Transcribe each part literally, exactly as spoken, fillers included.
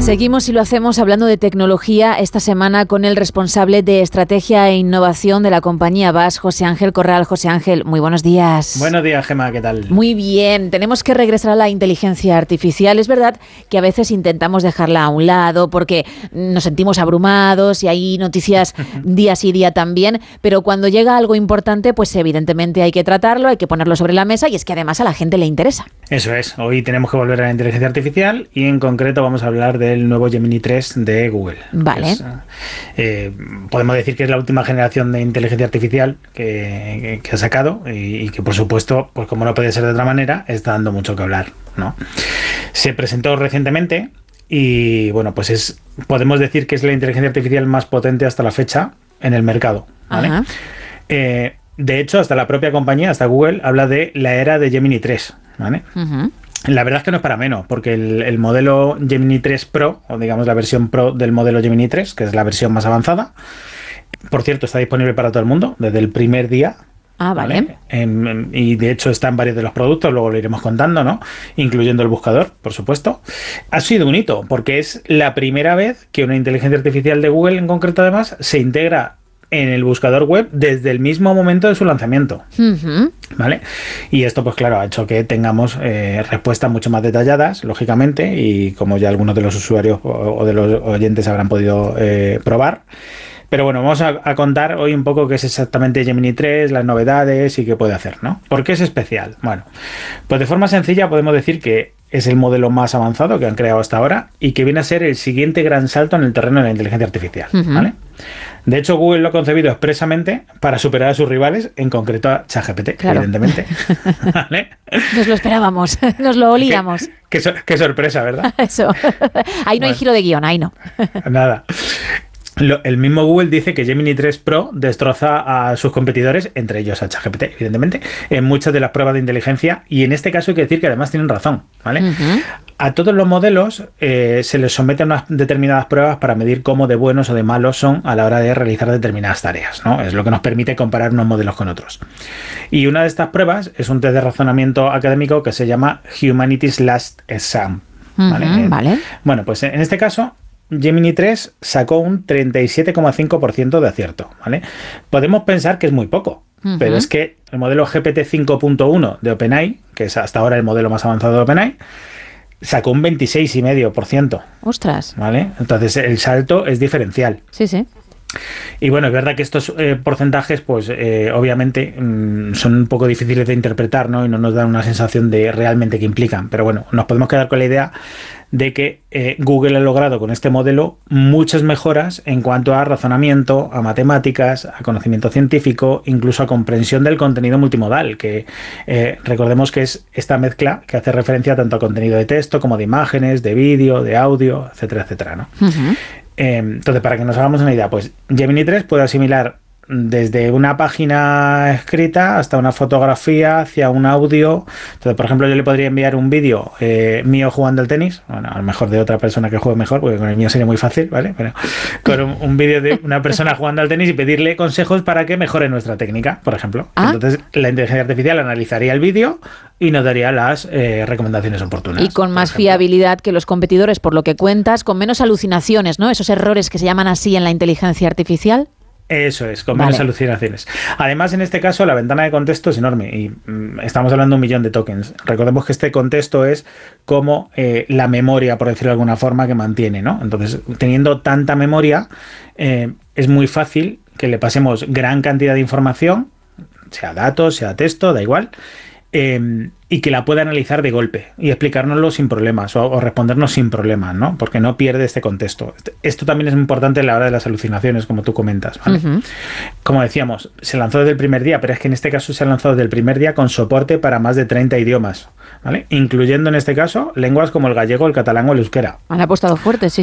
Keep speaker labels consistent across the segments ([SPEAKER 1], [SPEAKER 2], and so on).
[SPEAKER 1] Seguimos y lo hacemos hablando de tecnología esta semana con el responsable de estrategia e innovación de la compañía V A S, José Ángel Corral. José Ángel, muy buenos días.
[SPEAKER 2] Buenos días, Gemma, ¿qué tal?
[SPEAKER 1] Muy bien, tenemos que regresar a la inteligencia artificial. Es verdad que a veces intentamos dejarla a un lado porque nos sentimos abrumados y hay noticias día sí día también, pero cuando llega algo importante, pues evidentemente hay que tratarlo, hay que ponerlo sobre la mesa y es que además a la gente le interesa.
[SPEAKER 2] Eso es, hoy tenemos que volver a la inteligencia artificial y en concreto vamos a hablar de el nuevo Gemini tres de Google.
[SPEAKER 1] Vale.
[SPEAKER 2] Es, eh, podemos decir que es la última generación de inteligencia artificial que, que, que ha sacado y, y que, por supuesto, pues como no puede ser de otra manera, está dando mucho que hablar, ¿no? Se presentó recientemente y, bueno, pues es podemos decir que es la inteligencia artificial más potente hasta la fecha en el mercado, ¿vale? Eh, de hecho, hasta la propia compañía, hasta Google, habla de la era de Gemini tres, ¿vale? Uh-huh. La verdad es que no es para menos, porque el, el modelo Gemini tres Pro, o digamos la versión Pro del modelo Gemini tres, que es la versión más avanzada, por cierto, está disponible para todo el mundo desde el primer día.
[SPEAKER 1] Ah, vale.
[SPEAKER 2] ¿vale? En, en, y de hecho está en varios de los productos, luego lo iremos contando, ¿no? Incluyendo el buscador, por supuesto. Ha sido un hito, porque es la primera vez que una inteligencia artificial de Google, en concreto además, se integra en el buscador web desde el mismo momento de su lanzamiento, uh-huh. ¿vale? Y esto, pues claro, ha hecho que tengamos eh, respuestas mucho más detalladas, lógicamente, y como ya algunos de los usuarios o, o de los oyentes habrán podido eh, probar. Pero bueno, vamos a, a contar hoy un poco qué es exactamente Gemini tres, las novedades y qué puede hacer, ¿no? ¿Por qué es especial? Bueno, pues de forma sencilla podemos decir que es el modelo más avanzado que han creado hasta ahora y que viene a ser el siguiente gran salto en el terreno de la inteligencia artificial, uh-huh. ¿vale? De hecho, Google lo ha concebido expresamente para superar a sus rivales, en concreto a ChatGPT, claro. evidentemente. ¿Vale?
[SPEAKER 1] Nos lo esperábamos, nos lo olíamos.
[SPEAKER 2] Qué, qué, so, qué sorpresa, ¿verdad?
[SPEAKER 1] Eso. Ahí no bueno. hay giro de guión, ahí no.
[SPEAKER 2] Nada. Lo, el mismo Google dice que Gemini tres Pro destroza a sus competidores, entre ellos a ChatGPT, evidentemente, en muchas de las pruebas de inteligencia, y en este caso hay que decir que además tienen razón, ¿vale? Uh-huh. A todos los modelos eh, se les someten a unas determinadas pruebas para medir cómo de buenos o de malos son a la hora de realizar determinadas tareas, ¿no? Es lo que nos permite comparar unos modelos con otros. Y una de estas pruebas es un test de razonamiento académico que se llama Humanities Last Exam, ¿vale?
[SPEAKER 1] Uh-huh, vale.
[SPEAKER 2] Bueno, pues en este caso Gemini tres sacó un treinta y siete coma cinco por ciento de acierto, ¿vale? Podemos pensar que es muy poco, uh-huh. pero es que el modelo G P T cinco punto uno de OpenAI, que es hasta ahora el modelo más avanzado de OpenAI, sacó un veintiséis coma cinco por ciento.
[SPEAKER 1] ¡Ostras!
[SPEAKER 2] ¿Vale? Entonces el salto es diferencial.
[SPEAKER 1] Sí, sí.
[SPEAKER 2] Y bueno, es verdad que estos eh, porcentajes, pues eh, obviamente mmm, son un poco difíciles de interpretar, ¿no? Y no nos dan una sensación de realmente qué implican. Pero bueno, nos podemos quedar con la idea de que eh, Google ha logrado con este modelo muchas mejoras en cuanto a razonamiento, a matemáticas, a conocimiento científico, incluso a comprensión del contenido multimodal, que eh, recordemos que es esta mezcla que hace referencia tanto a contenido de texto como de imágenes, de vídeo, de audio, etcétera, etcétera, ¿no? Uh-huh. Eh, entonces, para que nos hagamos una idea, pues Gemini tres puede asimilar desde una página escrita hasta una fotografía, hacia un audio. Entonces, por ejemplo, yo le podría enviar un vídeo eh, mío jugando al tenis, bueno, a lo mejor de otra persona que juegue mejor, porque con el mío sería muy fácil, ¿vale? Pero con un, un vídeo de una persona jugando al tenis y pedirle consejos para que mejore nuestra técnica, por ejemplo. ¿Ah? Entonces, la inteligencia artificial analizaría el vídeo y nos daría las eh, recomendaciones oportunas.
[SPEAKER 1] Y con más fiabilidad que los competidores, por lo que cuentas, con menos alucinaciones, ¿no? Esos errores que se llaman así en la inteligencia artificial.
[SPEAKER 2] Eso es, con menos vale. alucinaciones. Además, en este caso, la ventana de contexto es enorme y mm, estamos hablando de un millón de tokens. Recordemos que este contexto es como eh, la memoria, por decirlo de alguna forma, que mantiene, ¿no? Entonces, teniendo tanta memoria, eh, es muy fácil que le pasemos gran cantidad de información, sea datos, sea texto, da igual, eh, y que la pueda analizar de golpe y explicárnoslo sin problemas o, o respondernos sin problemas, ¿no? Porque no pierde este contexto. Esto también es muy importante a la hora de las alucinaciones, como tú comentas, ¿vale? Uh-huh. Como decíamos, se lanzó desde el primer día, pero es que en este caso se ha lanzado desde el primer día con soporte para más de treinta idiomas, ¿vale? Incluyendo en este caso lenguas como el gallego, el catalán o el euskera.
[SPEAKER 1] Han apostado fuerte, sí, sí.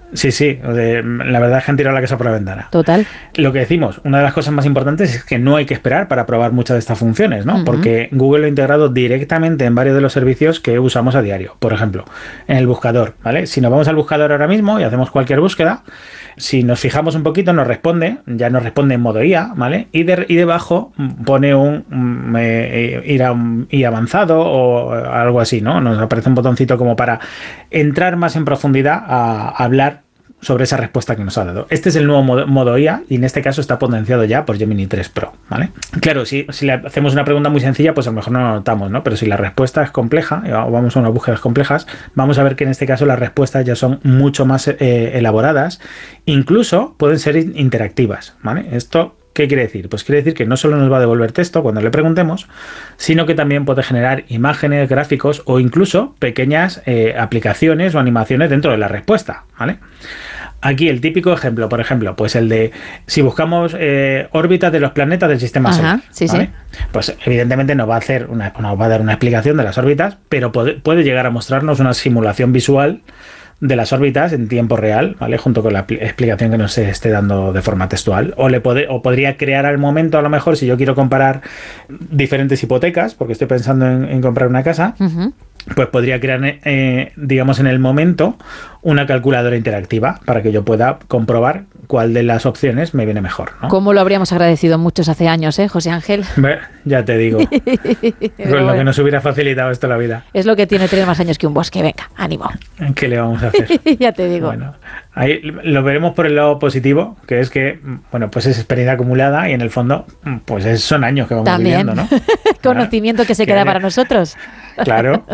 [SPEAKER 2] Sí, sí, de, la verdad es que han tirado la casa por la ventana.
[SPEAKER 1] Total.
[SPEAKER 2] Lo que decimos, una de las cosas más importantes es que no hay que esperar para probar muchas de estas funciones, ¿no?
[SPEAKER 1] Uh-huh.
[SPEAKER 2] Porque Google lo ha integrado directamente en varios de los servicios que usamos a diario. Por ejemplo, en el buscador, ¿vale? Si nos vamos al buscador ahora mismo y hacemos cualquier búsqueda, si nos fijamos un poquito nos responde, ya nos responde en modo I A, ¿vale? Y, de, y debajo pone un, un eh, ir a un I A avanzado o algo así, ¿no? Nos aparece un botoncito como para entrar más en profundidad a, a hablar sobre esa respuesta que nos ha dado. Este es el nuevo modo, modo I A y en este caso está potenciado ya por Gemini tres Pro, ¿vale? Claro, si, si le hacemos una pregunta muy sencilla, pues a lo mejor no lo notamos, ¿no? Pero si la respuesta es compleja o vamos a unas búsquedas complejas, vamos a ver que en este caso las respuestas ya son mucho más eh, elaboradas, incluso pueden ser interactivas, ¿vale? Esto ¿qué quiere decir? Pues quiere decir que no solo nos va a devolver texto cuando le preguntemos, sino que también puede generar imágenes, gráficos o incluso pequeñas eh, aplicaciones o animaciones dentro de la respuesta, ¿vale? Aquí el típico ejemplo, por ejemplo, pues el de si buscamos eh, órbitas de los planetas del sistema
[SPEAKER 1] Ajá,
[SPEAKER 2] solar,
[SPEAKER 1] sí,
[SPEAKER 2] ¿vale?
[SPEAKER 1] Sí.
[SPEAKER 2] Pues evidentemente nos va a hacer una, nos va a dar una explicación de las órbitas, pero puede, puede llegar a mostrarnos una simulación visual de las órbitas en tiempo real, ¿vale? Junto con la explicación que nos esté dando de forma textual. O, le pode, o podría crear al momento, a lo mejor, si yo quiero comparar diferentes hipotecas, porque estoy pensando en, en comprar una casa, uh-huh. pues podría crear, eh, digamos, en el momento una calculadora interactiva para que yo pueda comprobar cuál de las opciones me viene mejor, ¿no?
[SPEAKER 1] ¿Cómo lo habríamos agradecido muchos hace años, eh, José Ángel?
[SPEAKER 2] Be, ya te digo. Con bueno, lo que nos hubiera facilitado esto la vida.
[SPEAKER 1] Es lo que tiene tener más años que un bosque. Venga, ánimo.
[SPEAKER 2] ¿Qué le vamos a hacer?
[SPEAKER 1] Ya te digo.
[SPEAKER 2] Bueno, ahí lo veremos por el lado positivo, que es que, bueno, pues es experiencia acumulada y en el fondo, pues es, son años que vamos
[SPEAKER 1] También.
[SPEAKER 2] viviendo, ¿no?
[SPEAKER 1] Conocimiento que se queda que, para nosotros.
[SPEAKER 2] Claro.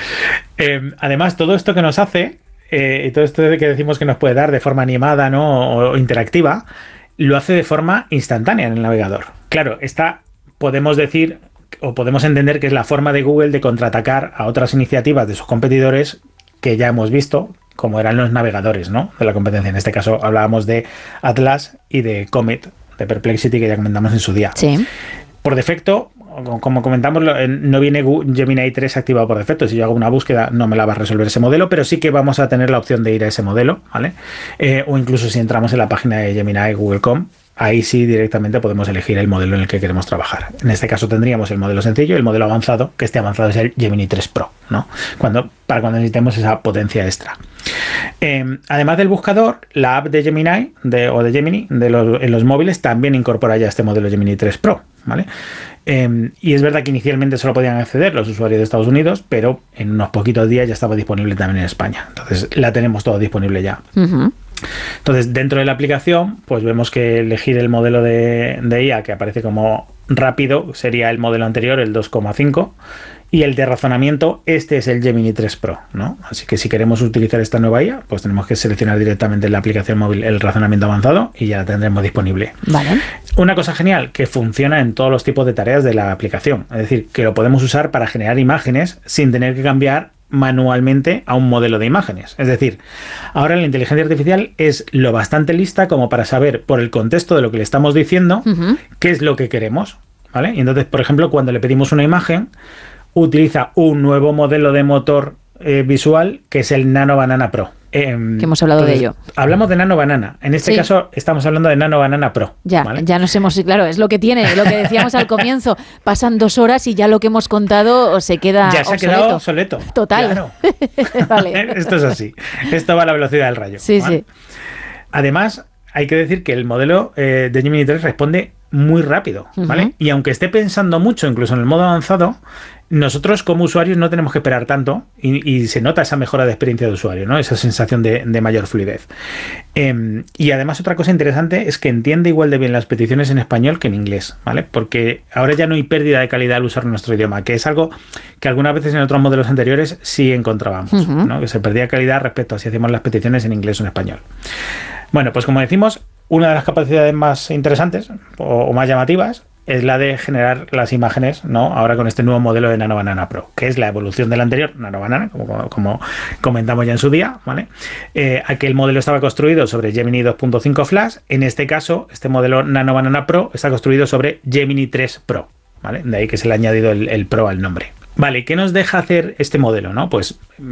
[SPEAKER 2] Eh, además, todo esto que nos hace, eh, y todo esto que decimos que nos puede dar de forma animada, ¿no? o, o interactiva, lo hace de forma instantánea en el navegador. Claro, esta podemos decir o podemos entender que es la forma de Google de contraatacar a otras iniciativas de sus competidores que ya hemos visto, como eran los navegadores, ¿no? de la competencia. En este caso hablábamos de Atlas y de Comet, de Perplexity, que ya comentamos en su día.
[SPEAKER 1] Sí.
[SPEAKER 2] Por defecto, como comentamos, no viene Gemini tres activado por defecto. Si yo hago una búsqueda, no me la va a resolver ese modelo, pero sí que vamos a tener la opción de ir a ese modelo, ¿vale? Eh, o incluso si entramos en la página de Gemini Google punto com, ahí sí directamente podemos elegir el modelo en el que queremos trabajar. En este caso tendríamos el modelo sencillo y el modelo avanzado, que este avanzado es el Gemini tres Pro, ¿no? Cuando, para cuando necesitemos esa potencia extra. Eh, además del buscador, la app de Gemini de, o de Gemini de los, en los móviles también incorpora ya este modelo Gemini tres Pro, ¿vale? Eh, y es verdad que inicialmente solo podían acceder los usuarios de Estados Unidos, pero en unos poquitos días ya estaba disponible también en España. Entonces la tenemos todo disponible ya. Uh-huh. Entonces, dentro de la aplicación, pues vemos que elegir el modelo de, de I A que aparece como rápido sería el modelo anterior, el dos coma cinco, y el de razonamiento, este es el Gemini tres Pro, ¿no? Así que si queremos utilizar esta nueva I A, pues tenemos que seleccionar directamente en la aplicación móvil el razonamiento avanzado y ya la tendremos disponible.
[SPEAKER 1] Vale.
[SPEAKER 2] Una cosa genial, que funciona en todos los tipos de tareas de la aplicación, es decir, que lo podemos usar para generar imágenes sin tener que cambiar manualmente a un modelo de imágenes. Es decir, ahora la inteligencia artificial es lo bastante lista como para saber por el contexto de lo que le estamos diciendo, uh-huh. qué es lo que queremos, ¿vale? Y entonces, por ejemplo, cuando le pedimos una imagen, utiliza un nuevo modelo de motor eh, visual que es el Nano Banana Pro. Eh,
[SPEAKER 1] que hemos hablado
[SPEAKER 2] entonces,
[SPEAKER 1] de ello.
[SPEAKER 2] Hablamos de Nano Banana. En este sí. caso estamos hablando de Nano Banana Pro.
[SPEAKER 1] Ya, ¿vale? Ya nos hemos... Claro, es lo que tiene, lo que decíamos al comienzo. Pasan dos horas y ya lo que hemos contado se queda
[SPEAKER 2] Ya se
[SPEAKER 1] obsoleto.
[SPEAKER 2] ha quedado obsoleto.
[SPEAKER 1] Total.
[SPEAKER 2] Claro.
[SPEAKER 1] Vale.
[SPEAKER 2] Esto es así. Esto va a la velocidad del rayo.
[SPEAKER 1] Sí,
[SPEAKER 2] ¿vale?
[SPEAKER 1] sí.
[SPEAKER 2] Además, hay que decir que el modelo eh, de Gemini tres responde muy rápido, ¿vale? Uh-huh. Y aunque esté pensando mucho, incluso en el modo avanzado, nosotros como usuarios no tenemos que esperar tanto y, y se nota esa mejora de experiencia de usuario, ¿no? Esa sensación de, de mayor fluidez. Eh, y además otra cosa interesante es que entiende igual de bien las peticiones en español que en inglés, ¿vale? Porque ahora ya no hay pérdida de calidad al usar nuestro idioma, que es algo que algunas veces en otros modelos anteriores sí encontrábamos, uh-huh. ¿no? Que se perdía calidad respecto a si hacemos las peticiones en inglés o en español. Bueno, pues como decimos, una de las capacidades más interesantes o, o más llamativas es la de generar las imágenes, ¿no? Ahora con este nuevo modelo de Nano Banana Pro, que es la evolución del anterior, Nano Banana, como, como comentamos ya en su día, ¿vale? Eh, aquel modelo estaba construido sobre Gemini dos punto cinco Flash. En este caso, este modelo Nano Banana Pro está construido sobre Gemini tres Pro, ¿vale? De ahí que se le ha añadido el, el Pro al nombre. Vale, ¿qué nos deja hacer este modelo, no? Pues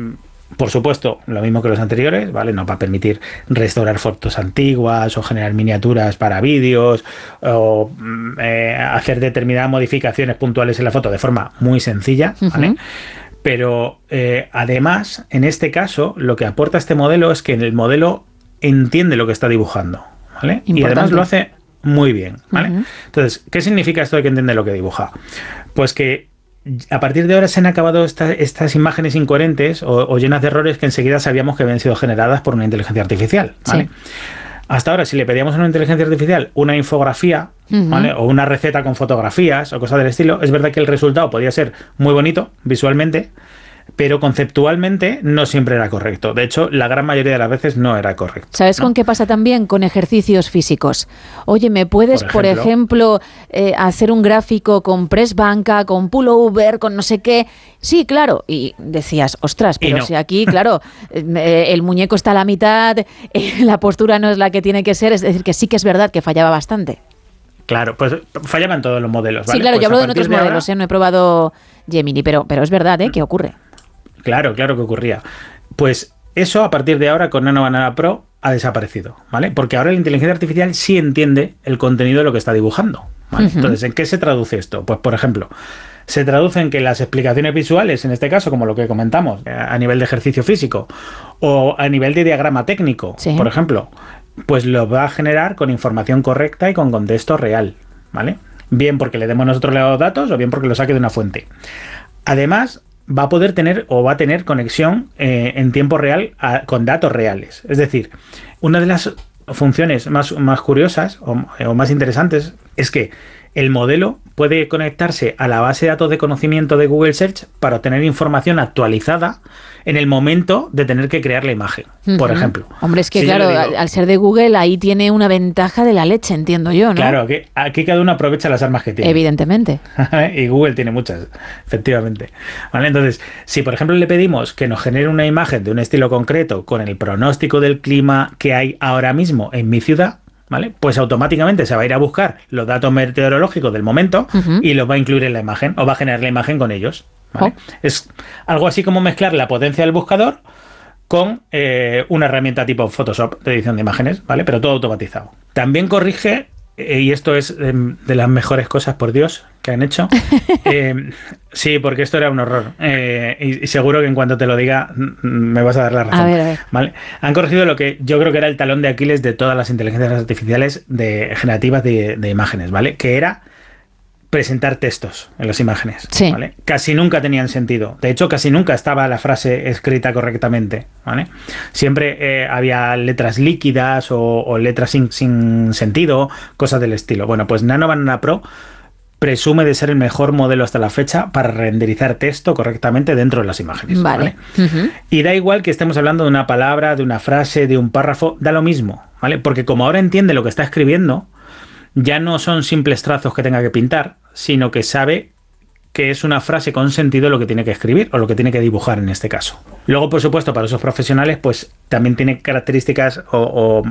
[SPEAKER 2] Por supuesto, lo mismo que los anteriores, ¿vale? Nos va a permitir restaurar fotos antiguas o generar miniaturas para vídeos o eh, hacer determinadas modificaciones puntuales en la foto de forma muy sencilla, ¿vale? Uh-huh. Pero eh, además, en este caso, lo que aporta este modelo es que el modelo entiende lo que está dibujando, ¿vale? Importante. Y además lo hace muy bien, ¿vale? Uh-huh. Entonces, ¿qué significa esto de que entiende lo que dibuja? Pues que a partir de ahora se han acabado esta, estas imágenes incoherentes o, o llenas de errores que enseguida sabíamos que habían sido generadas por una inteligencia artificial, ¿vale? Sí. Hasta ahora, si le pedíamos a una inteligencia artificial una infografía, uh-huh. ¿vale? O una receta con fotografías o cosas del estilo, es verdad que el resultado podía ser muy bonito visualmente, pero conceptualmente no siempre era correcto. De hecho, la gran mayoría de las veces no era correcto.
[SPEAKER 1] ¿Sabes ¿no? con qué pasa también? Con ejercicios físicos. Oye, ¿me puedes, por ejemplo, por ejemplo eh, hacer un gráfico con press banca, con pullover, con no sé qué? Sí, claro. Y decías, ostras, pero no. si aquí, claro, eh, el muñeco está a la mitad, eh, la postura no es la que tiene que ser. Es decir, que sí que es verdad que fallaba bastante.
[SPEAKER 2] Claro, pues fallaban todos los modelos, ¿vale?
[SPEAKER 1] Sí, claro,
[SPEAKER 2] pues
[SPEAKER 1] yo hablo de otros
[SPEAKER 2] de
[SPEAKER 1] modelos,
[SPEAKER 2] ahora...
[SPEAKER 1] ¿eh? No he probado Gemini, pero, pero es verdad, ¿eh? ¿Qué ocurre?
[SPEAKER 2] Claro, claro que ocurría. Pues eso a partir de ahora con Nano Banana Pro ha desaparecido, ¿vale? Porque ahora la inteligencia artificial sí entiende el contenido de lo que está dibujando, ¿vale? Uh-huh. Entonces, ¿en qué se traduce esto? Pues, por ejemplo, se traduce en que las explicaciones visuales, en este caso, como lo que comentamos, a nivel de ejercicio físico o a nivel de diagrama técnico, sí. por ejemplo, pues lo va a generar con información correcta y con contexto real, ¿vale? Bien porque le demos nosotros los datos o bien porque lo saque de una fuente. Además, va a poder tener o va a tener conexión eh, en tiempo real a, con datos reales. Es decir, una de las funciones más, más curiosas o, o más interesantes es que el modelo puede conectarse a la base de datos de conocimiento de Google Search para obtener información actualizada en el momento de tener que crear la imagen, uh-huh. por ejemplo.
[SPEAKER 1] Hombre, es que
[SPEAKER 2] si
[SPEAKER 1] claro, digo, al ser de Google ahí tiene una ventaja de la leche, entiendo yo, ¿no?
[SPEAKER 2] Claro, que aquí cada uno aprovecha las armas que tiene.
[SPEAKER 1] Evidentemente.
[SPEAKER 2] Y Google tiene muchas, efectivamente. ¿Vale? Entonces, si por ejemplo le pedimos que nos genere una imagen de un estilo concreto con el pronóstico del clima que hay ahora mismo en mi ciudad, ¿vale? Pues automáticamente se va a ir a buscar los datos meteorológicos del momento uh-huh. y los va a incluir en la imagen o va a generar la imagen con ellos, ¿vale? Oh. Es algo así como mezclar la potencia del buscador con eh, una herramienta tipo Photoshop de edición de imágenes, ¿vale? Pero todo automatizado. También corrige, eh, y esto es eh, de las mejores cosas, por Dios, que han hecho. Eh, sí, porque esto era un horror. Eh, y, y seguro que en cuanto te lo diga me vas a dar la razón.
[SPEAKER 1] A ver, a ver.
[SPEAKER 2] ¿Vale? Han corregido lo que yo creo que era el talón de Aquiles de todas las inteligencias artificiales de, generativas de, de imágenes, ¿vale? Que era presentar textos en las imágenes,
[SPEAKER 1] sí.
[SPEAKER 2] ¿vale? Casi nunca tenían sentido. De hecho, casi nunca estaba la frase escrita correctamente, ¿vale? Siempre eh, había letras líquidas o, o letras sin, sin sentido, cosas del estilo. Bueno, pues Nano Banana Pro presume de ser el mejor modelo hasta la fecha para renderizar texto correctamente dentro de las imágenes.
[SPEAKER 1] Vale.
[SPEAKER 2] ¿Vale?
[SPEAKER 1] Uh-huh.
[SPEAKER 2] Y da igual que estemos hablando de una palabra, de una frase, de un párrafo, da lo mismo, ¿vale? Porque como ahora entiende lo que está escribiendo, ya no son simples trazos que tenga que pintar, sino que sabe que es una frase con sentido lo que tiene que escribir o lo que tiene que dibujar en este caso. Luego, por supuesto, para esos profesionales, pues también tiene características o, o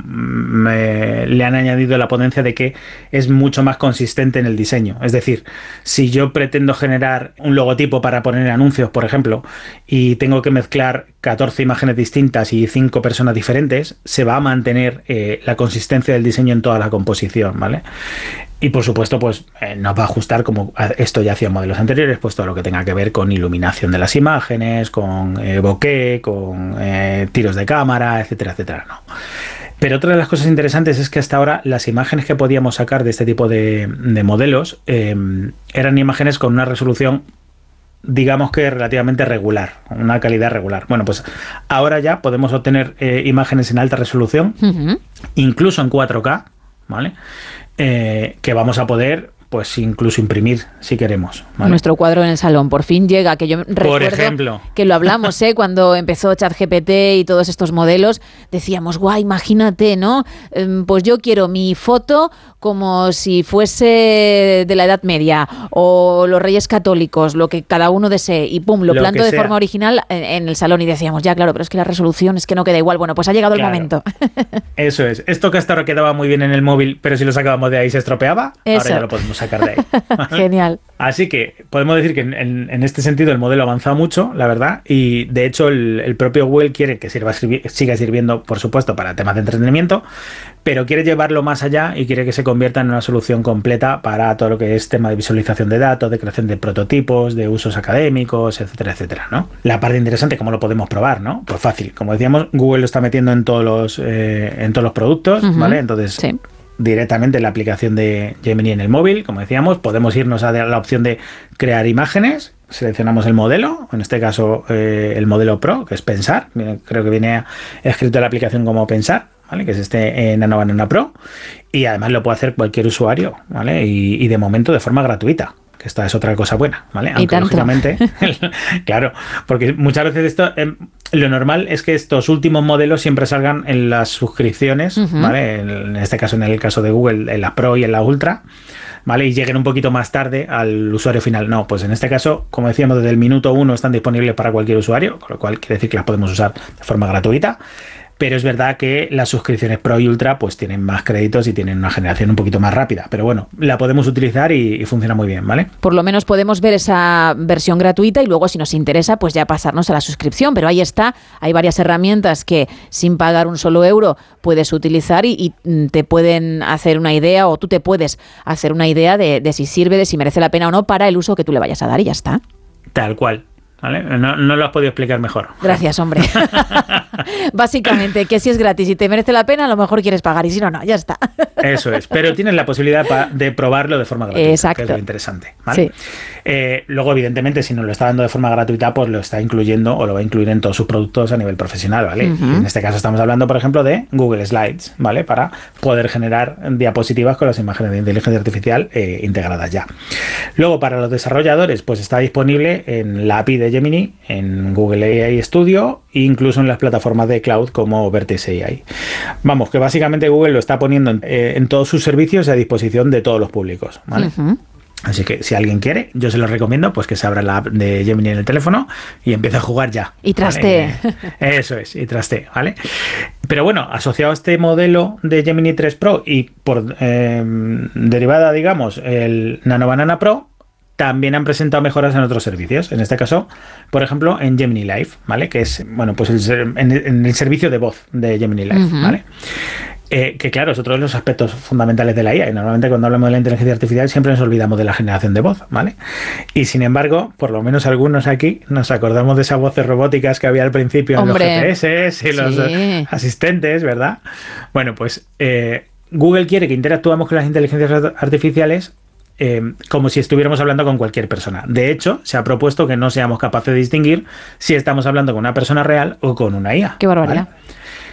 [SPEAKER 2] me, le han añadido la potencia de que es mucho más consistente en el diseño. Es decir, si yo pretendo generar un logotipo para poner anuncios, por ejemplo, y tengo que mezclar catorce imágenes distintas y cinco personas diferentes, se va a mantener eh, la consistencia del diseño en toda la composición, ¿vale? Y por supuesto, pues eh, nos va a ajustar, como esto ya hacía en modelos anteriores, pues todo lo que tenga que ver con iluminación de las imágenes, con eh, bokeh, con eh, tiros de cámara, etcétera, etcétera, ¿no? Pero otra de las cosas interesantes es que hasta ahora las imágenes que podíamos sacar de este tipo de, de modelos eh, eran imágenes con una resolución, digamos que relativamente regular, una calidad regular. Bueno, pues ahora ya podemos obtener eh, imágenes en alta resolución, uh-huh. incluso en cuatro K, ¿vale? Eh, que vamos a poder, pues incluso imprimir si queremos, ¿vale?
[SPEAKER 1] Nuestro cuadro en el salón por fin llega, que yo recuerdo
[SPEAKER 2] por ejemplo.
[SPEAKER 1] que lo hablamos, ¿eh? Cuando empezó ChatGPT y todos estos modelos, decíamos, guau, imagínate, ¿no? Eh, pues yo quiero mi foto como si fuese de la Edad Media o los Reyes Católicos, lo que cada uno desee, y pum, lo, lo planto de sea. forma original en, en el salón y decíamos, ya, claro, pero es que la resolución es que no queda igual. Bueno, pues ha llegado claro. el momento.
[SPEAKER 2] Eso es. Esto que hasta ahora quedaba muy bien en el móvil, pero si lo sacábamos de ahí se estropeaba,
[SPEAKER 1] Eso.
[SPEAKER 2] ahora ya lo podemos sacar de ahí. ¿Vale?
[SPEAKER 1] Genial.
[SPEAKER 2] Así que podemos decir que en, en, en este sentido el modelo ha avanzado mucho, la verdad, y de hecho el, el propio Google quiere que sirva, siga sirviendo, por supuesto, para temas de entretenimiento, pero quiere llevarlo más allá y quiere que se convierta en una solución completa para todo lo que es tema de visualización de datos, de creación de prototipos, de usos académicos, etcétera, etcétera, ¿no? La parte interesante, ¿cómo lo podemos probar, no? Pues fácil, como decíamos, Google lo está metiendo en todos los, eh, en todos los productos, uh-huh. ¿vale? Entonces... Sí. Directamente en la aplicación de Gemini en el móvil, como decíamos, podemos irnos a la opción de crear imágenes, seleccionamos el modelo, en este caso eh, el modelo Pro, que es Pensar, creo que viene escrito en la aplicación como Pensar, ¿vale? Que es este eh, Nano Banana Pro, y además lo puede hacer cualquier usuario, ¿vale? Y, y de momento de forma gratuita. Que esta es otra cosa buena, ¿vale? Aunque lógicamente, claro, porque muchas veces esto, eh, lo normal es que estos últimos modelos siempre salgan en las suscripciones, uh-huh. ¿vale? En este caso, en el caso de Google, en la Pro y en la Ultra, ¿vale? Y lleguen un poquito más tarde al usuario final. No, pues en este caso, como decíamos, desde el minuto uno están disponibles para cualquier usuario, con lo cual quiere decir que las podemos usar de forma gratuita. Pero es verdad que las suscripciones Pro y Ultra pues tienen más créditos y tienen una generación un poquito más rápida. Pero bueno, la podemos utilizar y, y funciona muy bien, ¿vale?
[SPEAKER 1] Por lo menos podemos ver esa versión gratuita y luego si nos interesa pues ya pasarnos a la suscripción. Pero ahí está, hay varias herramientas que sin pagar un solo euro puedes utilizar y, y te pueden hacer una idea o tú te puedes hacer una idea de, de si sirve, de si merece la pena o no para el uso que tú le vayas a dar y ya está.
[SPEAKER 2] Tal cual. ¿Vale? No, no lo has podido explicar mejor.
[SPEAKER 1] Gracias, hombre. Básicamente, que si es gratis y te merece la pena, a lo mejor quieres pagar y si no, no, ya está.
[SPEAKER 2] Eso es, pero tienes la posibilidad pa- de probarlo de forma gratuita,
[SPEAKER 1] Exacto.
[SPEAKER 2] que es lo interesante, ¿vale?
[SPEAKER 1] Sí.
[SPEAKER 2] Eh, luego, evidentemente, si nos lo está dando de forma gratuita, pues lo está incluyendo o lo va a incluir en todos sus productos a nivel profesional, ¿vale? Uh-huh. En este caso estamos hablando, por ejemplo, de Google Slides, ¿vale? Para poder generar diapositivas con las imágenes de inteligencia artificial eh, integradas ya. Luego, para los desarrolladores, pues está disponible en la A P I de Gemini, en Google A I Studio e incluso en las plataformas de cloud como Vertex A I. Vamos, que básicamente Google lo está poniendo en, eh, en todos sus servicios a disposición de todos los públicos, ¿vale? Uh-huh. Así que si alguien quiere, yo se lo recomiendo, pues que se abra la app de Gemini en el teléfono y empiece a jugar ya.
[SPEAKER 1] Y trastee.
[SPEAKER 2] ¿Vale? Eso es, y trastee, ¿vale? Pero bueno, asociado a este modelo de Gemini tres Pro y por eh, derivada, digamos, el Nano Banana Pro, también han presentado mejoras en otros servicios. En este caso, por ejemplo, en Gemini Live, ¿vale? Que es, bueno, pues el, en, en el servicio de voz de Gemini Live, uh-huh. ¿vale? Eh, que claro, es otro de los aspectos fundamentales de la I A y normalmente cuando hablamos de la inteligencia artificial siempre nos olvidamos de la generación de voz, ¿vale? Y sin embargo, por lo menos algunos aquí nos acordamos de esas voces robóticas que había al principio en Hombre, los G P S y los sí. asistentes, ¿verdad? Bueno, pues eh, Google quiere que interactuamos con las inteligencias artificiales Eh, como si estuviéramos hablando con cualquier persona. De hecho, se ha propuesto que no seamos capaces de distinguir si estamos hablando con una persona real o con una I A.
[SPEAKER 1] ¡Qué barbaridad!
[SPEAKER 2] ¿Vale?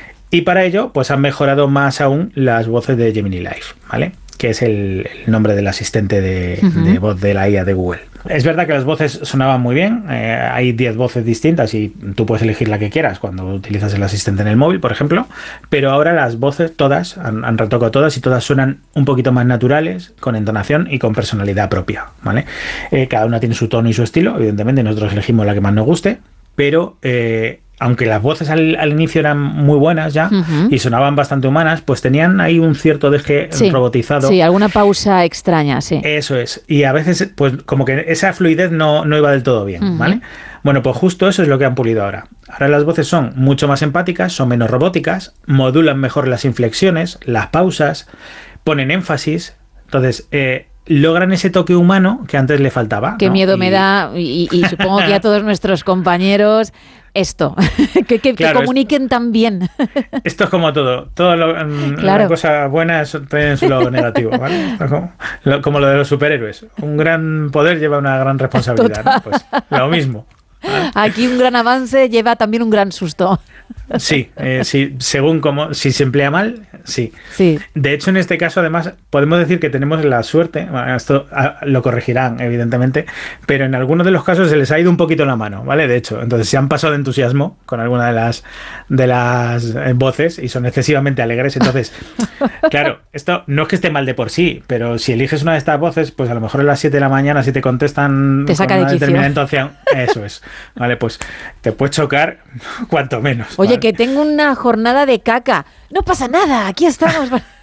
[SPEAKER 2] Y para ello, pues han mejorado más aún las voces de Gemini Live, ¿vale? Que es el, el nombre del asistente de, uh-huh. de voz de la I A de Google. Es verdad que las voces sonaban muy bien, eh, hay diez voces distintas y tú puedes elegir la que quieras cuando utilizas el asistente en el móvil, por ejemplo, pero ahora las voces todas, han, han retocado todas y todas suenan un poquito más naturales, con entonación y con personalidad propia, ¿vale? Eh, cada una tiene su tono y su estilo, evidentemente nosotros elegimos la que más nos guste, pero eh, aunque las voces al, al inicio eran muy buenas ya uh-huh. y sonaban bastante humanas, pues tenían ahí un cierto deje
[SPEAKER 1] sí,
[SPEAKER 2] robotizado.
[SPEAKER 1] Sí, alguna pausa extraña, sí.
[SPEAKER 2] Eso es. Y a veces, pues como que esa fluidez no, no iba del todo bien, uh-huh. ¿vale? Bueno, pues justo eso es lo que han pulido ahora. Ahora las voces son mucho más empáticas, son menos robóticas, modulan mejor las inflexiones, las pausas, ponen énfasis. Entonces, eh, logran ese toque humano que antes le faltaba.
[SPEAKER 1] Qué
[SPEAKER 2] ¿no?
[SPEAKER 1] miedo
[SPEAKER 2] y... me
[SPEAKER 1] da, y, y supongo que a todos nuestros compañeros, esto, que, que, claro, que comuniquen es, tan bien.
[SPEAKER 2] Esto es como todo, todo lo, claro. Una cosa buena es tiene su lado negativo, ¿vale? Como lo, como lo de los superhéroes. Un gran poder lleva una gran responsabilidad, ¿no? Pues lo mismo. ¿Vale?
[SPEAKER 1] Aquí un gran avance lleva también un gran susto.
[SPEAKER 2] Sí, eh, sí, según como si se emplea mal, sí.
[SPEAKER 1] sí.
[SPEAKER 2] De hecho, en este caso, además, podemos decir que tenemos la suerte, bueno, esto a, lo corregirán, evidentemente, pero en algunos de los casos se les ha ido un poquito la mano, ¿vale? De hecho, entonces se han pasado de entusiasmo con alguna de las de las voces y son excesivamente alegres. Entonces, claro, esto no es que esté mal de por sí, pero si eliges una de estas voces, pues a lo mejor a las siete de la mañana, si te contestan
[SPEAKER 1] te saca
[SPEAKER 2] con una
[SPEAKER 1] de
[SPEAKER 2] determinada entonación, eso es, ¿vale? Pues te puede chocar cuanto menos.
[SPEAKER 1] Oye,
[SPEAKER 2] ¿vale?
[SPEAKER 1] Que tengo una jornada de caca. No pasa nada, aquí estamos.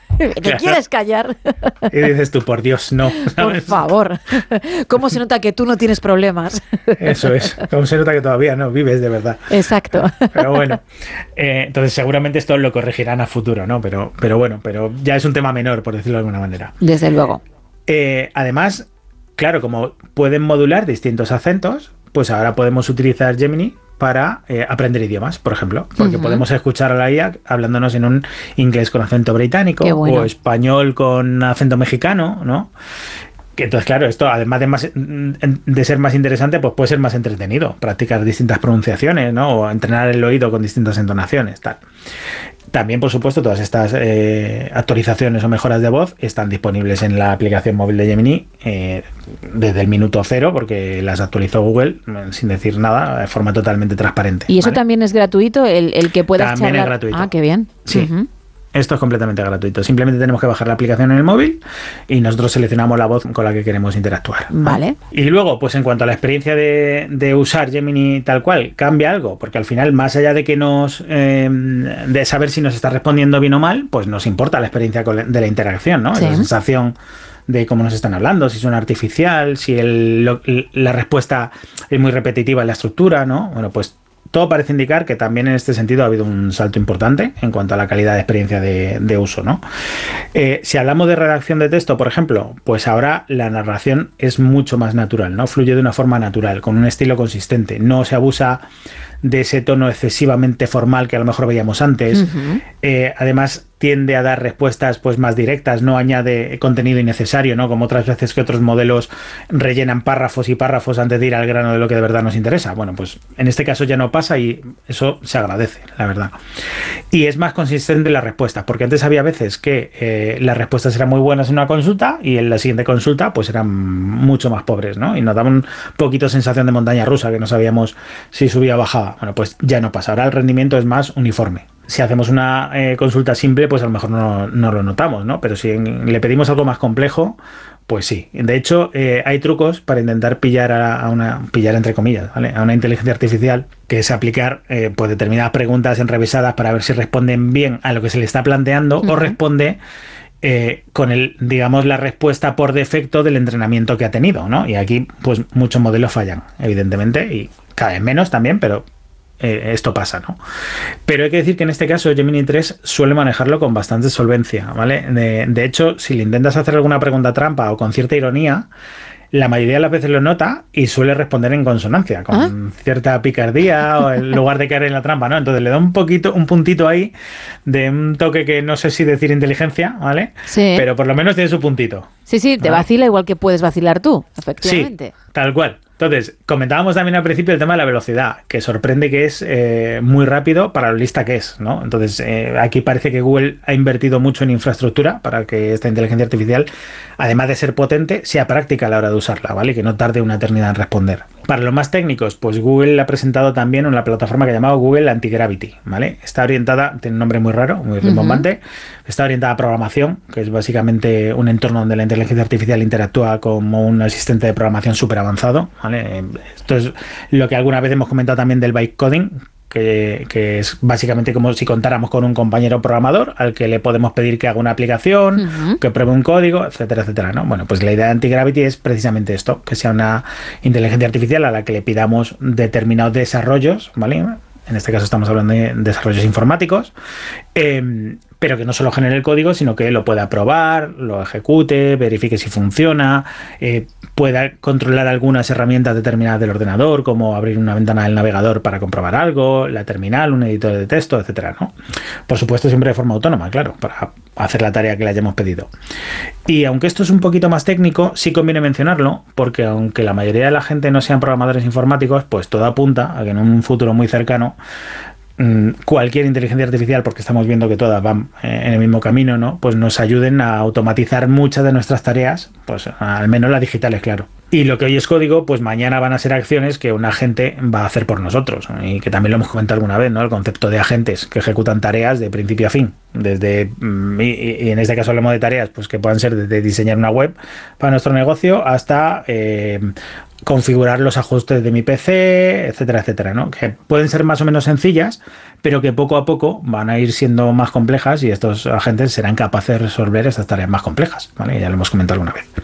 [SPEAKER 1] ¿Te claro. quieres callar?
[SPEAKER 2] Y dices tú, por Dios, no.
[SPEAKER 1] ¿Sabes? Por favor. ¿Cómo se nota que tú no tienes problemas?
[SPEAKER 2] Eso es. ¿Cómo se nota que todavía no vives de verdad?
[SPEAKER 1] Exacto.
[SPEAKER 2] Pero bueno, eh, entonces seguramente esto lo corregirán a futuro, ¿no? Pero, pero bueno, pero ya es un tema menor, por decirlo de alguna manera.
[SPEAKER 1] Desde luego.
[SPEAKER 2] Eh, además, claro, como pueden modular distintos acentos, pues ahora podemos utilizar Gemini para eh, aprender idiomas, por ejemplo, porque uh-huh. podemos escuchar a la I A hablándonos en un inglés con acento británico bueno. o español con acento mexicano, ¿no? Que entonces, claro, esto además de, más, de ser más interesante, pues puede ser más entretenido, practicar distintas pronunciaciones, ¿no? O entrenar el oído con distintas entonaciones, tal. También, por supuesto, todas estas eh, actualizaciones o mejoras de voz están disponibles en la aplicación móvil de Gemini eh, desde el minuto cero, porque las actualizó Google sin decir nada, de forma totalmente transparente.
[SPEAKER 1] ¿Y eso
[SPEAKER 2] ¿vale?
[SPEAKER 1] también es gratuito, el, el que puedas
[SPEAKER 2] También
[SPEAKER 1] charlar?
[SPEAKER 2] es gratuito.
[SPEAKER 1] Ah, qué bien.
[SPEAKER 2] Sí.
[SPEAKER 1] Uh-huh.
[SPEAKER 2] Esto es completamente gratuito. Simplemente tenemos que bajar la aplicación en el móvil y nosotros seleccionamos la voz con la que queremos interactuar.
[SPEAKER 1] Vale.
[SPEAKER 2] Y luego, pues en cuanto a la experiencia de, de usar Gemini tal cual, cambia algo, porque al final, más allá de que nos eh, de saber si nos está respondiendo bien o mal, pues nos importa la experiencia de la interacción, ¿no? Sí. Esa sensación de cómo nos están hablando, si suena artificial, si el, lo, la respuesta es muy repetitiva en la estructura, ¿no? Bueno, pues todo parece indicar que también en este sentido ha habido un salto importante en cuanto a la calidad de experiencia de, de uso, ¿no? Eh, si hablamos de redacción de texto, por ejemplo, pues ahora la narración es mucho más natural, ¿no? Fluye de una forma natural, con un estilo consistente. No se abusa de ese tono excesivamente formal que a lo mejor veíamos antes. Uh-huh. Eh, además, tiende a dar respuestas pues más directas, no añade contenido innecesario, ¿no? Como otras veces que otros modelos rellenan párrafos y párrafos antes de ir al grano de lo que de verdad nos interesa. Bueno, pues en este caso ya no pasa y eso se agradece, la verdad. Y es más consistente la respuesta, porque antes había veces que eh, las respuestas eran muy buenas en una consulta y en la siguiente consulta pues eran mucho más pobres, ¿no? Y nos daban un poquito sensación de montaña rusa, que no sabíamos si subía o bajaba. Bueno, pues ya no pasa. Ahora el rendimiento es más uniforme. Si hacemos una eh, consulta simple, pues a lo mejor no, no lo notamos, ¿no? Pero si en, le pedimos algo más complejo, pues sí. De hecho, eh, hay trucos para intentar pillar a, a una, pillar entre comillas, ¿vale? A una inteligencia artificial, que es aplicar eh, pues determinadas preguntas enrevesadas para ver si responden bien a lo que se le está planteando uh-huh. o responde eh, con el, digamos, la respuesta por defecto del entrenamiento que ha tenido, ¿no? Y aquí, pues muchos modelos fallan, evidentemente, y cada vez menos también, pero Eh, esto pasa, ¿no? Pero hay que decir que en este caso Gemini tres suele manejarlo con bastante solvencia, ¿vale? De, de hecho, si le intentas hacer alguna pregunta trampa o con cierta ironía, la mayoría de las veces lo nota y suele responder en consonancia, con ¿Ah? cierta picardía o en lugar de caer en la trampa, ¿no? Entonces le da un poquito, un puntito ahí de un toque que no sé si decir inteligencia, ¿vale?
[SPEAKER 1] Sí.
[SPEAKER 2] Pero por lo menos tiene su puntito.
[SPEAKER 1] Sí, sí, te ¿vale? vacila igual que puedes vacilar tú, efectivamente.
[SPEAKER 2] Sí, tal cual. Entonces, comentábamos también al principio el tema de la velocidad, que sorprende que es eh, muy rápido para lo lista que es, ¿no? Entonces, eh, aquí parece que Google ha invertido mucho en infraestructura para que esta inteligencia artificial, además de ser potente, sea práctica a la hora de usarla, ¿vale? Que no tarde una eternidad en responder. Para los más técnicos, pues Google ha presentado también una plataforma que ha llamado Google Antigravity, ¿vale? Está orientada, tiene un nombre muy raro, muy rimbombante, uh-huh. está orientada a programación, que es básicamente un entorno donde la inteligencia artificial interactúa como un asistente de programación súper avanzado, ¿vale? Esto es lo que alguna vez hemos comentado también del bytecoding, que, que es básicamente como si contáramos con un compañero programador al que le podemos pedir que haga una aplicación, uh-huh. que pruebe un código, etcétera, etcétera, ¿no? Bueno, pues la idea de Antigravity es precisamente esto, que sea una inteligencia artificial a la que le pidamos determinados desarrollos, ¿vale? En este caso estamos hablando de desarrollos informáticos, eh, pero que no solo genere el código, sino que lo pueda probar, lo ejecute, verifique si funciona, eh, pueda controlar algunas herramientas determinadas del ordenador, como abrir una ventana del navegador para comprobar algo, la terminal, un editor de texto, etcétera, ¿no? Por supuesto, siempre de forma autónoma, claro, para hacer la tarea que le hayamos pedido. Y aunque esto es un poquito más técnico, sí conviene mencionarlo, porque aunque la mayoría de la gente no sean programadores informáticos, pues todo apunta a que en un futuro muy cercano cualquier inteligencia artificial, porque estamos viendo que todas van en el mismo camino, ¿no? Pues nos ayuden a automatizar muchas de nuestras tareas, pues al menos las digitales, claro. Y lo que hoy es código, pues mañana van a ser acciones que un agente va a hacer por nosotros, y que también lo hemos comentado alguna vez, ¿no? El concepto de agentes que ejecutan tareas de principio a fin, desde, y, y en este caso hablamos de tareas pues que puedan ser desde diseñar una web para nuestro negocio hasta eh, configurar los ajustes de mi P C, etcétera, etcétera, ¿no? Que pueden ser más o menos sencillas, pero que poco a poco van a ir siendo más complejas y estos agentes serán capaces de resolver estas tareas más complejas, ¿vale? Ya lo hemos comentado alguna vez.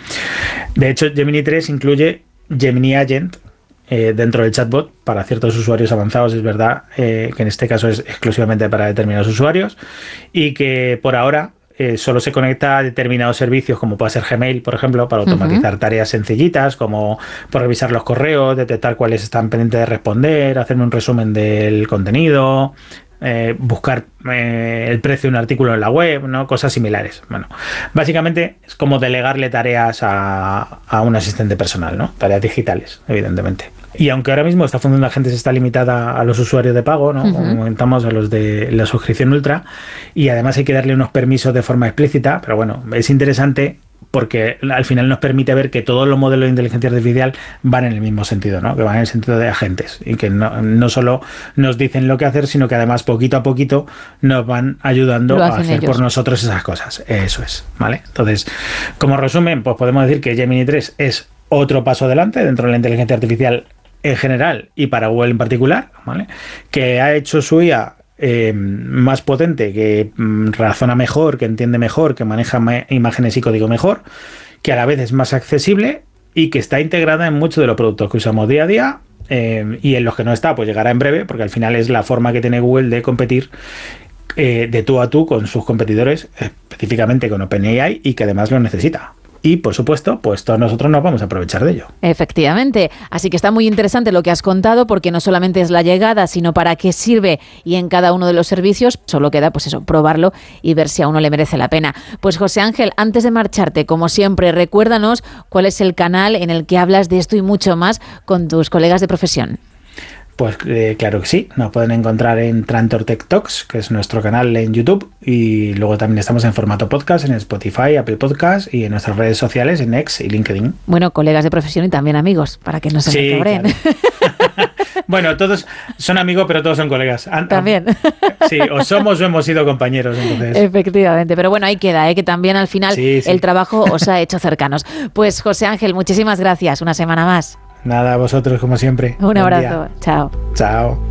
[SPEAKER 2] De hecho, Gemini tres incluye Gemini Agent eh, dentro del chatbot para ciertos usuarios avanzados. Es verdad eh, que en este caso es exclusivamente para determinados usuarios y que por ahora Eh, solo se conecta a determinados servicios, como puede ser Gmail, por ejemplo, para automatizar uh-huh. tareas sencillitas, como por revisar los correos, detectar cuáles están pendientes de responder, hacerme un resumen del contenido, eh, buscar eh, el precio de un artículo en la web, ¿no? Cosas similares. Bueno, básicamente es como delegarle tareas a, a un asistente personal, ¿no? Tareas digitales, evidentemente. Y aunque ahora mismo esta función de agentes está limitada a los usuarios de pago, ¿no? Uh-huh. Como comentamos, a los de la suscripción ultra, y además hay que darle unos permisos de forma explícita, pero bueno, es interesante porque al final nos permite ver que todos los modelos de inteligencia artificial van en el mismo sentido, ¿no? Que van en el sentido de agentes y que no, no solo nos dicen lo que hacer, sino que además poquito a poquito nos van ayudando a hacer ellos por nosotros esas cosas. Eso es, ¿vale? Entonces, como resumen, pues podemos decir que Gemini tres es otro paso adelante dentro de la inteligencia artificial en general y para Google en particular, ¿vale? Que ha hecho su I A eh, más potente, que mm, razona mejor, que entiende mejor, que maneja ma- imágenes y código mejor, que a la vez es más accesible y que está integrada en muchos de los productos que usamos día a día eh, y en los que no está, pues llegará en breve, porque al final es la forma que tiene Google de competir eh, de tú a tú con sus competidores, específicamente con OpenAI, y que además lo necesita. Y, por supuesto, pues todos nosotros nos vamos a aprovechar de ello.
[SPEAKER 1] Efectivamente. Así que está muy interesante lo que has contado, porque no solamente es la llegada, sino para qué sirve y en cada uno de los servicios. Solo queda, pues eso, probarlo y ver si a uno le merece la pena. Pues, José Ángel, antes de marcharte, como siempre, recuérdanos cuál es el canal en el que hablas de esto y mucho más con tus colegas de profesión.
[SPEAKER 2] Pues eh, claro que sí, nos pueden encontrar en Trantor Tech Talks, que es nuestro canal en YouTube, y luego también estamos en formato podcast en Spotify, Apple Podcast y en nuestras redes sociales en X y LinkedIn.
[SPEAKER 1] Bueno, colegas de profesión y también amigos, para que no se me cabreen.
[SPEAKER 2] Claro. Bueno, todos son amigos, pero todos son colegas.
[SPEAKER 1] También.
[SPEAKER 2] Sí, o somos o hemos sido compañeros, entonces.
[SPEAKER 1] Efectivamente, pero bueno, ahí queda, ¿eh? Que también al final sí, sí. el trabajo os ha hecho cercanos. Pues José Ángel, muchísimas gracias, una semana más.
[SPEAKER 2] Nada, a vosotros como siempre.
[SPEAKER 1] Un Buen abrazo, día. Chao.
[SPEAKER 2] Chao.